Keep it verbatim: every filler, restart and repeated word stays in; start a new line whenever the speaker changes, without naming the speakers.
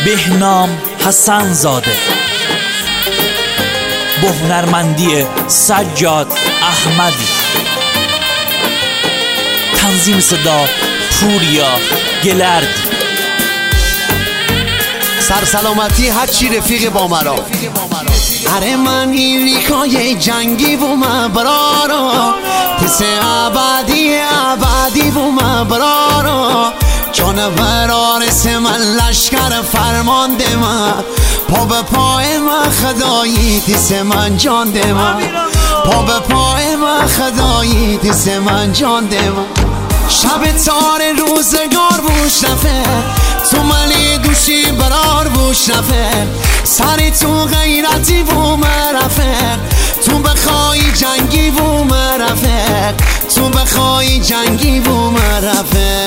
بهنام حسن زاده با هنرمندی سجاد احمدی. تنظیم صدا پوریا گلردی.
سرسلامتی هرچی رفیق با مرا. اره من ایریکای جنگی و مبرارا پس عبادی عبادی و مبرارا جانوران من لشکر فرمانده من پا به پای من خدایی تیس من جان ده من پا به پای من خدایی تیس من جان ده من شب تار روزگار بوش نفه تو ملی دوشی برار بوش نفه سری تو غیرتی بو مرفق تو بخوای جنگی بو مرفق تو بخوای جنگی بو مرفق